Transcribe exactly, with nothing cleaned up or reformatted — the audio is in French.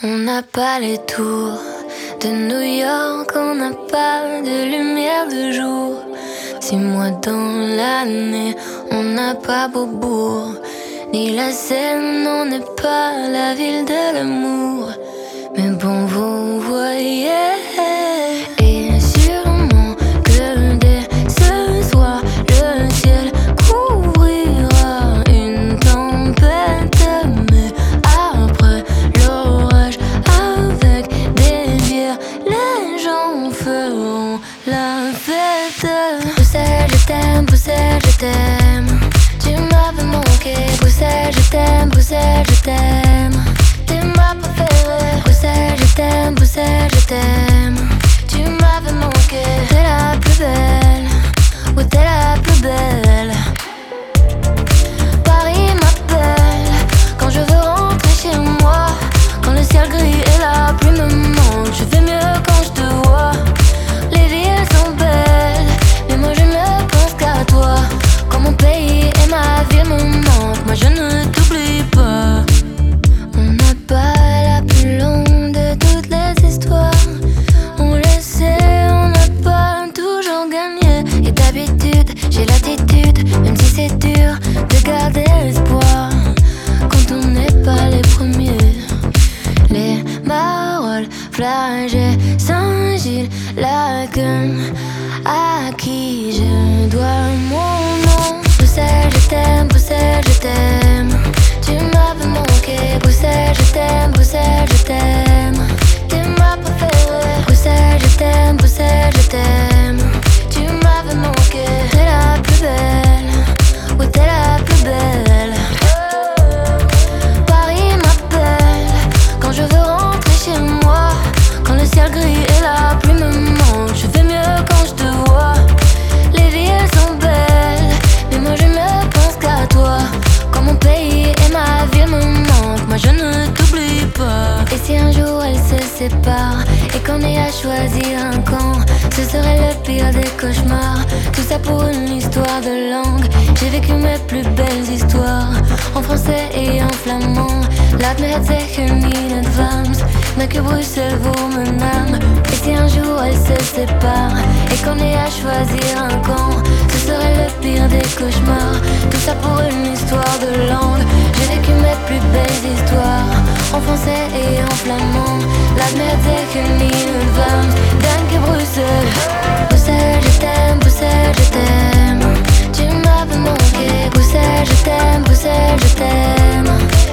On n'a pas les tours de New York, on n'a pas de lumière de jour. Six mois dans l'année, on n'a pas Beaubourg, ni la Seine, on n'est pas la ville de l'amour. Mais bon, vous voyez, et sûrement que dès ce soir, le ciel couvrira une tempête. Mais après l'orage, avec des bières, les gens feront la fête. Bruxelles, je t'aime, Bruxelles, je t'aime. Tu m'avais manqué, Bruxelles, je t'aime, Bruxelles, je t'aime. T'es ma préférée, Bruxelles, je t'aime, Bruxelles, je t'aime. Tu m'avais manqué, t'es la plus belle, oui t'es la plus belle. Paris m'appelle, quand je veux rentrer chez moi. Quand le ciel gris et la pluie me manquent, je vais mieux quand je te vois. Les villes sont belles, mais moi je ne pense qu'à toi. Quand mon pays et ma ville me manquent, moi je ne t'oublie pas. On n'a pas la plus longue de toutes les histoires. On le sait, on n'a pas toujours gagné. Et d'habitude, j'ai l'attitude, même si c'est dur, de garder l'espoir. Quand on n'est pas les premiers. Les Marolles, Flagey, Saint-Gilles, Laken, à qui je dois mon nom. Bruxelles, je t'aime, Bruxelles, je t'aime. Tu m'avais manqué, Bruxelles, je t'aime, Bruxelles, je t'aime. T'es ma préférée, Bruxelles, je t'aime, Bruxelles, je t'aime. Tu m'avais manqué, t'es la plus belle, oui t'es la plus belle. Paris m'appelle, quand je veux rentrer chez moi. Quand le ciel gris et la pluie me manquent, je vais mieux quand je te vois. Les villes sont belles, mais moi je ne pense qu'à toi. Quand mon pays et ma ville me manquent, moi je ne t'oublie pas. Et si un jour elles se séparent et qu'on ait à choisir un camp, ce serait le pire des cauchemars. Tout ça pour une histoire de langue. J'ai vécu mes plus belles histoires en français et en flamand. Laat me het zeggen in advance, mais que Bruxelles vaut mon âme. Et si un jour elles se séparent et qu'on ait à choisir un camp, ce serait le pire des cauchemars. Tout ça pour une histoire de langue. J'ai vécu mes plus belles histoires en français et en flamand. Laat me het zeggen in advance, dank Bruxelles. Bruxelles, je t'aime, Bruxelles, je t'aime. Tu m'avais manqué, Bruxelles, je t'aime, Bruxelles, je t'aime.